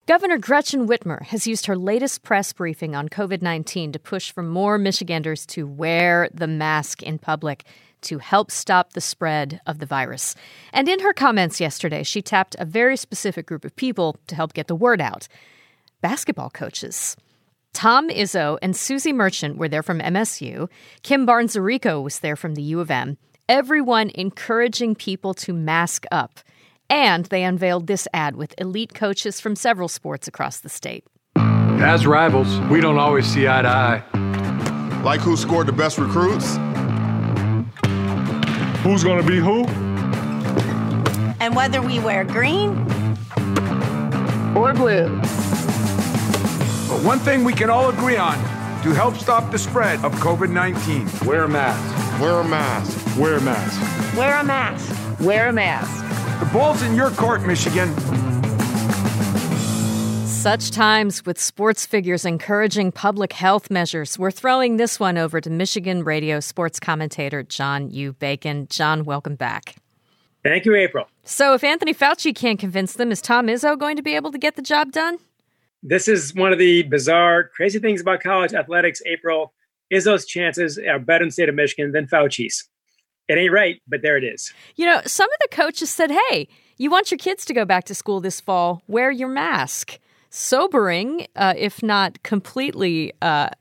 Governor Gretchen Whitmer has used her latest press briefing on COVID-19 to push for more Michiganders to wear the mask in public to help stop the spread of the virus. And in her comments yesterday, she tapped a very specific group of people to help get the word out. Basketball coaches. Tom Izzo and Susie Merchant were there from MSU. Kim Barnes-Arico was there from the U of M. Everyone encouraging people to mask up. And they unveiled this ad with elite coaches from several sports across the state. As rivals, we don't always see eye to eye. Like who scored the best recruits? Who's going to be who? And whether we wear green or blue. But one thing we can all agree on to help stop the spread of COVID-19. Wear a mask. Wear a mask. Wear a mask. wear a mask. Wear a mask. The ball's in your court, Michigan. Such times with sports figures encouraging public health measures. We're throwing this one over to Michigan radio sports commentator John U. Bacon. John, welcome back. Thank you, April. So if Anthony Fauci can't convince them, is Tom Izzo going to be able to get the job done? This is one of the bizarre, crazy things about college athletics, April. Izzo's chances are better in the state of Michigan than Fauci's. It ain't right, but there it is. You know, some of the coaches said, hey, you want your kids to go back to school this fall, wear your mask. Sobering, if not completely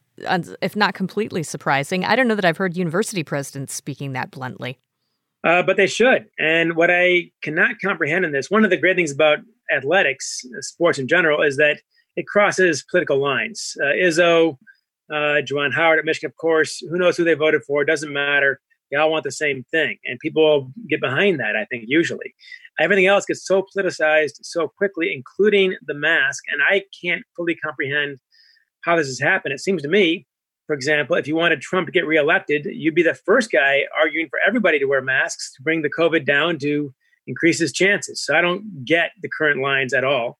surprising. I don't know that I've heard university presidents speaking that bluntly. But they should. And what I cannot comprehend in this, one of the great things about athletics, sports in general, is that it crosses political lines. Izzo, Juwan Howard at Michigan, of course, who knows who they voted for, doesn't matter. They all want the same thing. And people get behind that, I think, usually. Everything else gets so politicized so quickly, including the mask. And I can't fully comprehend how this has happened. It seems to me, for example, if you wanted Trump to get reelected, you'd be the first guy arguing for everybody to wear masks to bring the COVID down to increase his chances. So I don't get the current lines at all.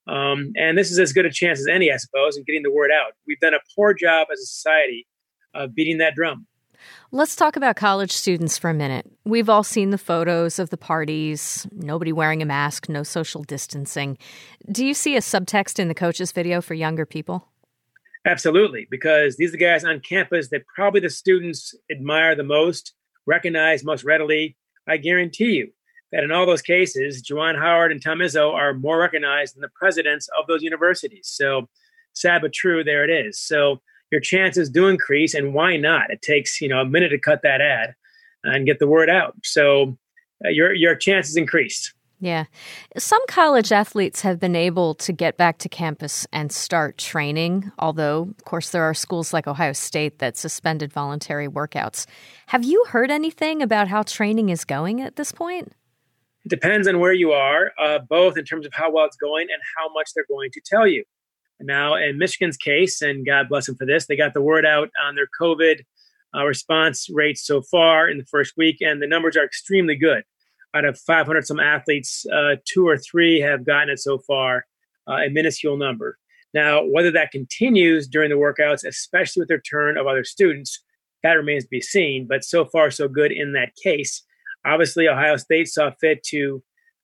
And this is as good a chance as any, I suppose, in getting the word out. We've done a poor job as a society of beating that drum. Let's talk about college students for a minute. We've all seen the photos of the parties, nobody wearing a mask, no social distancing. Do you see a subtext in the coach's video for younger people? Absolutely, because these are the guys on campus that probably the students admire the most, recognize most readily. I guarantee you that in all those cases, Juwan Howard and Tom Izzo are more recognized than the presidents of those universities. So sad but true, there it is. So your chances do increase, and why not? It takes, a minute to cut that ad and get the word out. So your chances increased. Yeah. Some college athletes have been able to get back to campus and start training, although, of course, there are schools like Ohio State that suspended voluntary workouts. Have you heard anything about how training is going at this point? It depends on where you are, both in terms of how well it's going and how much they're going to tell you. Now, in Michigan's case, and God bless them for this, they got the word out on their COVID response rates so far in the first week, and the numbers are extremely good. Out of 500 some athletes, 2 or 3 have gotten it so far, a minuscule number. Now, whether that continues during the workouts, especially with the return of other students, that remains to be seen. But so far, so good in that case. Obviously, Ohio State saw fit to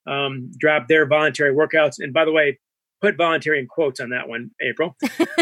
drop their voluntary workouts. And by the way, put voluntary in quotes on that one, April.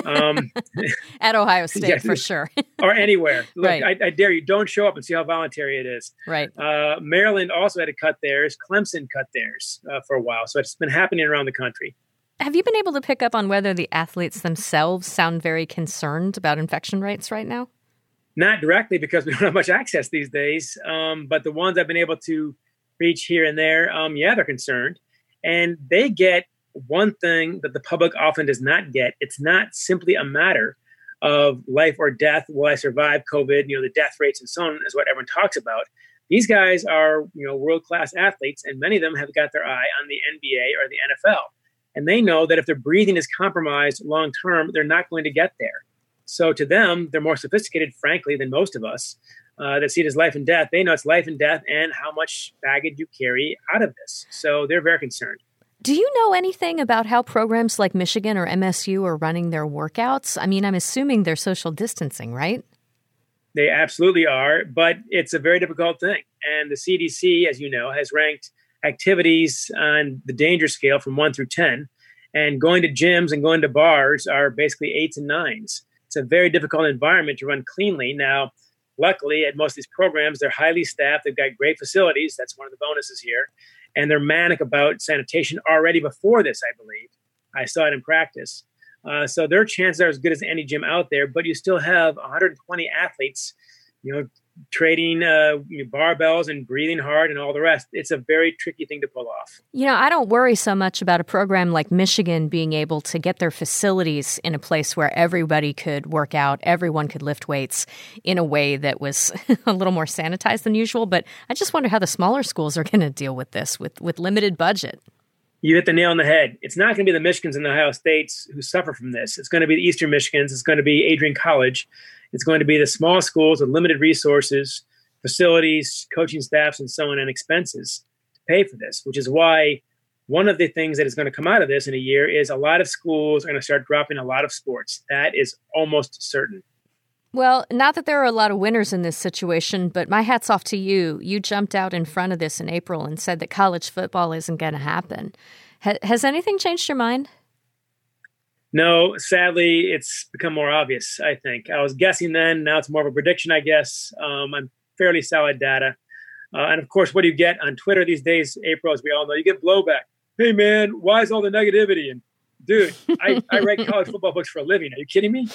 At Ohio State, yeah, for sure. Or anywhere. Look, right. I dare you, don't show up and see how voluntary it is. Right. Maryland also had to cut theirs. Clemson cut theirs for a while. So it's been happening around the country. Have you been able to pick up on whether the athletes themselves sound very concerned about infection rates right now? Not directly, because we don't have much access these days. But the ones I've been able to reach here and there, yeah, they're concerned. And they get one thing that the public often does not get. It's not simply a matter of life or death. Will I survive COVID? The death rates and so on is what everyone talks about. These guys are, world-class athletes, and many of them have got their eye on the NBA or the NFL. And they know that if their breathing is compromised long-term, they're not going to get there. So to them, they're more sophisticated, frankly, than most of us that see it as life and death. They know it's life and death and how much baggage you carry out of this. So they're very concerned. Do you know anything about how programs like Michigan or MSU are running their workouts? I mean, I'm assuming they're social distancing, right? They absolutely are, but it's a very difficult thing. And the CDC, as you know, has ranked activities on the danger scale from 1 through 10. And going to gyms and going to bars are basically 8s and 9s. It's a very difficult environment to run cleanly. Now, luckily, at most of these programs, they're highly staffed. They've got great facilities. That's one of the bonuses here. And they're manic about sanitation already before this, I believe. I saw it in practice. So their chances are as good as any gym out there, but you still have 120 athletes, trading barbells and breathing hard and all the rest. It's a very tricky thing to pull off. I don't worry so much about a program like Michigan being able to get their facilities in a place where everybody could work out, everyone could lift weights in a way that was a little more sanitized than usual. But I just wonder how the smaller schools are going to deal with this with limited budget. You hit the nail on the head. It's not going to be the Michigans and the Ohio States who suffer from this. It's going to be the Eastern Michigans. It's going to be Adrian College. It's going to be the small schools with limited resources, facilities, coaching staffs, and so on, and expenses to pay for this, which is why one of the things that is going to come out of this in a year is a lot of schools are going to start dropping a lot of sports. That is almost certain. Well, not that there are a lot of winners in this situation, but my hat's off to you. You jumped out in front of this in April and said that college football isn't going to happen. Has anything changed your mind? No, sadly, it's become more obvious, I think. I was guessing then. Now it's more of a prediction, I guess. I'm fairly solid data. And of course, what do you get on Twitter these days, April, as we all know? You get blowback. Hey, man, why is all the negativity? And dude, I write college football books for a living. Are you kidding me?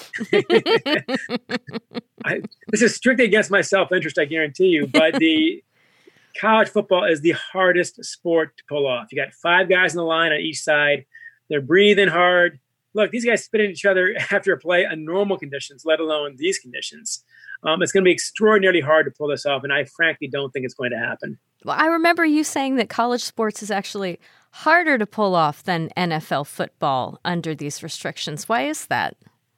This is strictly against my self-interest, I guarantee you. But the college football is the hardest sport to pull off. You got 5 guys in the line on each side. They're breathing hard. Look, these guys spit at each other after a play on normal conditions, let alone these conditions. It's going to be extraordinarily hard to pull this off, and I frankly don't think it's going to happen. Well, I remember you saying that college sports is actually harder to pull off than NFL football under these restrictions. Why is that?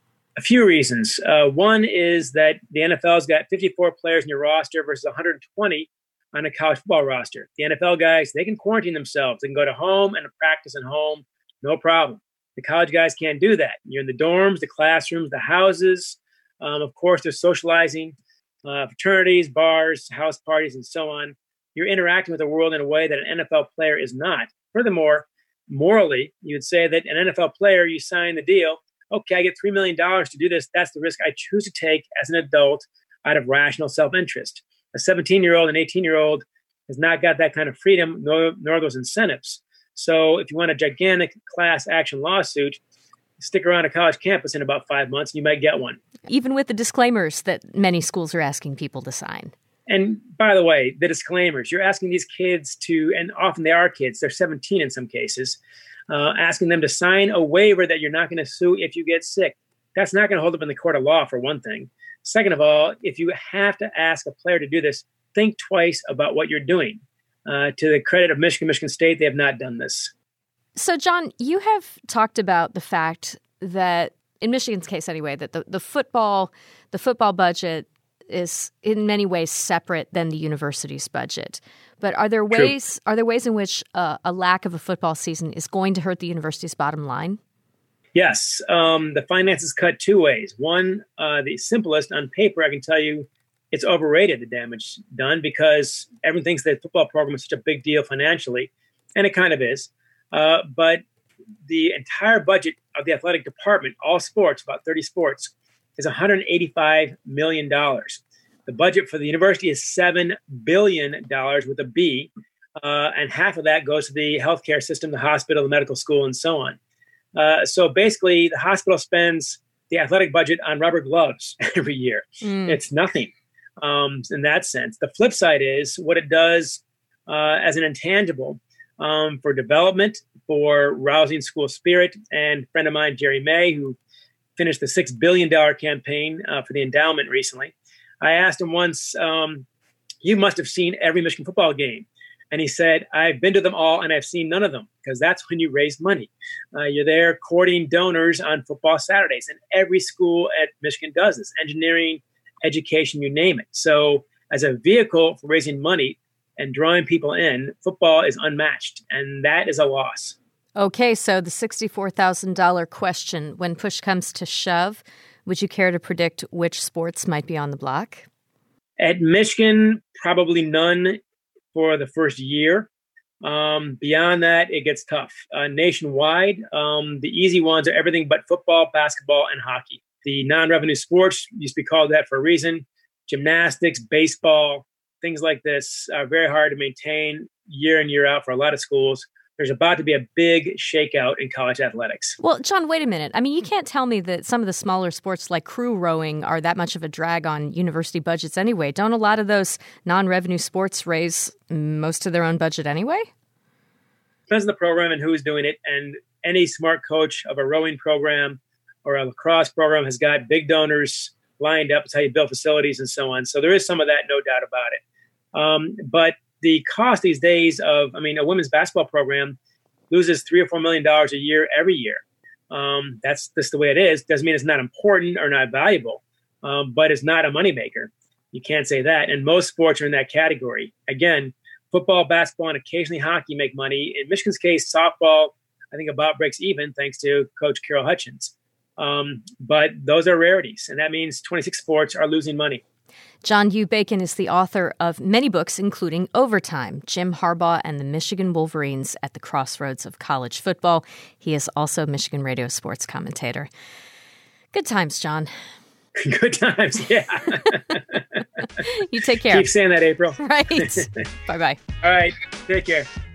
A few reasons. One is that the NFL's got 54 players in your roster versus 120 on a college football roster. The NFL guys, they can quarantine themselves. They can go to home and practice at home, no problem. The college guys can't do that. You're in the dorms, the classrooms, the houses. Of course, there's socializing, fraternities, bars, house parties, and so on. You're interacting with the world in a way that an NFL player is not. Furthermore, morally, you would say that an NFL player, you sign the deal, okay, I get $3 million to do this. That's the risk I choose to take as an adult out of rational self-interest. A 17-year-old and 18-year-old has not got that kind of freedom, nor those incentives. So if you want a gigantic class action lawsuit, stick around a college campus in about 5 months and you might get one. Even with the disclaimers that many schools are asking people to sign. And by the way, the disclaimers, you're asking these kids to, and often they are kids, they're 17 in some cases, asking them to sign a waiver that you're not going to sue if you get sick. That's not going to hold up in the court of law, for one thing. Second of all, if you have to ask a player to do this, think twice about what you're doing. To the credit of Michigan State, they have not done this. So, John, you have talked about the fact that, in Michigan's case anyway, that the football budget is in many ways separate than the university's budget. But are there ways in which a lack of a football season is going to hurt the university's bottom line? Yes. The finances cut 2 ways. One, the simplest, on paper, I can tell you it's overrated, the damage done, because everyone thinks that the football program is such a big deal financially, and it kind of is. But the entire budget of the athletic department, all sports, about 30 sports, is $185 million. The budget for the university is $7 billion with a B, and half of that goes to the healthcare system, the hospital, the medical school, and so on. So basically, the hospital spends the athletic budget on rubber gloves every year. It's nothing in that sense. The flip side is what it does as an intangible for development, for rousing school spirit. And a friend of mine, Jerry May, who finished the $6 billion campaign for the endowment recently, I asked him once, you must have seen every Michigan football game. And he said, I've been to them all and I've seen none of them, because that's when you raise money. You're there courting donors on football Saturdays. And every school at Michigan does this, engineering, education, you name it. So as a vehicle for raising money and drawing people in, football is unmatched. And that is a loss. Okay, so the $64,000 question, when push comes to shove, would you care to predict which sports might be on the block? At Michigan, probably none for the first year. Beyond that, it gets tough. Nationwide, the easy ones are everything but football, basketball, and hockey. The non-revenue sports used to be called that for a reason. Gymnastics, baseball, things like this are very hard to maintain year in, year out for a lot of schools. There's about to be a big shakeout in college athletics. Well, John, wait a minute. I mean, you can't tell me that some of the smaller sports like crew rowing are that much of a drag on university budgets anyway. Don't a lot of those non-revenue sports raise most of their own budget anyway? Depends on the program and who's doing it. And any smart coach of a rowing program or a lacrosse program has got big donors lined up. It's how you build facilities and so on. So there is some of that, no doubt about it. But the cost these days of, a women's basketball program loses $3 or $4 million a year every year. That's just the way it is. Doesn't mean it's not important or not valuable, but it's not a moneymaker. You can't say that. And most sports are in that category. Again, football, basketball, and occasionally hockey make money. In Michigan's case, softball, I think about breaks even thanks to Coach Carol Hutchins. But those are rarities, and that means 26 sports are losing money. John U. Bacon is the author of many books, including Overtime, Jim Harbaugh and the Michigan Wolverines at the Crossroads of College Football. He is also Michigan radio sports commentator. Good times, John. Good times, yeah. You take care. Keep saying that, April. Right. Bye-bye. All right, take care.